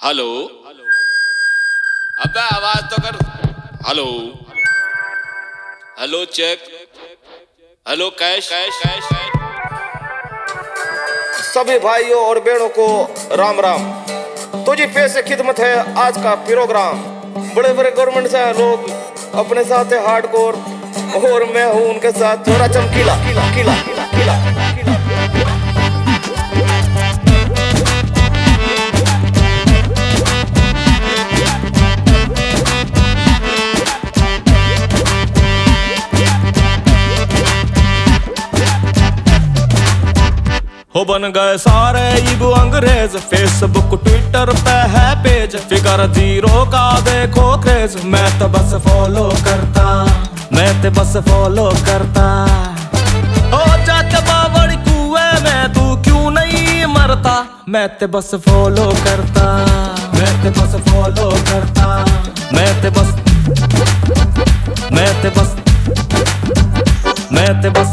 Hello. अबे आवाज तो कर। Hello hello check. Hello cash cash cash. सभी भाइयों और बहनों को राम राम। तुझी पे से खिदमत है आज का प्रोग्राम। बड़े बड़े गवर्नमेंट से लोग अपने साथ है हार्डकोर और मैं हूँ उनके साथ थोड़ा चमकीला किला किला किला। हो बन गए सारे ईगो अंग्रेज, फेसबुक ट्विटर पे है पेज, फिगर जीरो का देखो क्रेज। मैं तो बस फॉलो करता, मैं तो बस फॉलो करता। हो जाके बावड़ी कुएं में तू क्यों नहीं मरता। मैं तो बस फॉलो करता, मैं तो बस फॉलो करता। मैं तो बस, मैं तो बस, मैं तो बस।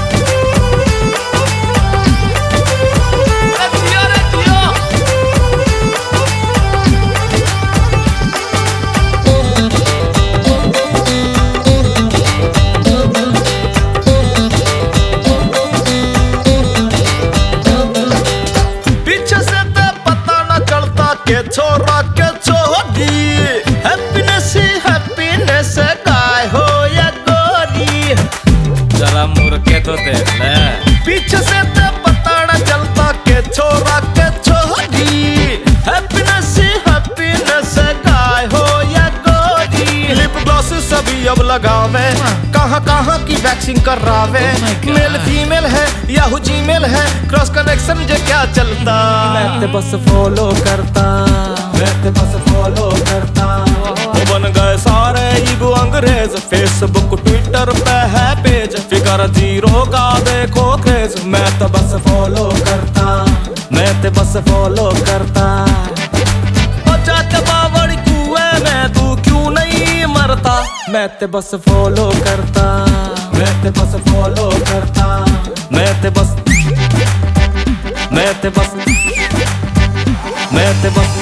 छोरा के छोड़ी हैप्पीनेस ही हैप्पीनेस गाय हो या गोरी। जरा मुर्के तो देख ले, पीछे से तो पता न चलता के छोरा के छोड़ी हैप्पीनेस ही हैप्पीनेस गाय हो या गोरी। लिप ग्लॉस सभी अब लगावे, कहाँ कहाँ की वैक्सिंग करावे। मेल फीमेल है याहू जीमेल है, क्रॉस कनेक्शन जे क्या चलता। मैं तो बस फॉलो करता, मैं तो बस फॉलो करता। वो बन गए सारे ईगो अंग्रेज, फेसबुक ट्विटर पे है पेज, फिगर जीरो का देखो क्रेज। मैं तो बस फॉलो करता, मैं तो बस फॉलो करता। और जाके बावड़ी कुएं में तू क्यों नहीं मरता। मैं तो बस फॉलो करता, मैं तो बस फॉलो करता। मैं तो बस, मैं तो बस, मैं तो बस।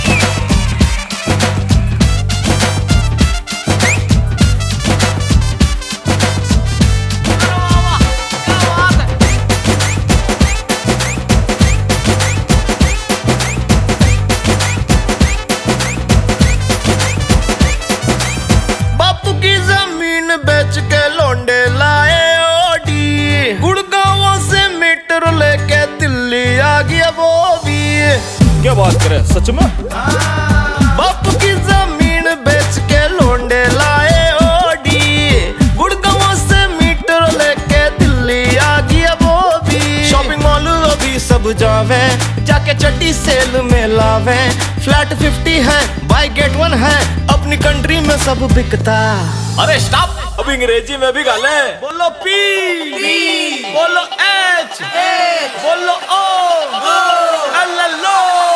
बापू की जमीन बेच के लौंडे लाए ओडी, गुड़गांव से मीटर लेके दिल्ली आ गया वो भी। क्या बात करे सच में। बापू की जमीन बेच के लौंडे लाए ओडी, गुड़गांव से मीटर लेके दिल्ली आ गया वो भी। शॉपिंग मॉल अभी सब जावे, जाके चड्डी सेल में लावे। फ्लैट 50 है बाय गेट 1 है, अपनी कंट्री में सब बिकता। अरे स्टॉप, अब अंग्रेजी में भी गाले। बोलो पी, बोलो एच, बोलो ओ, एल एल ओ।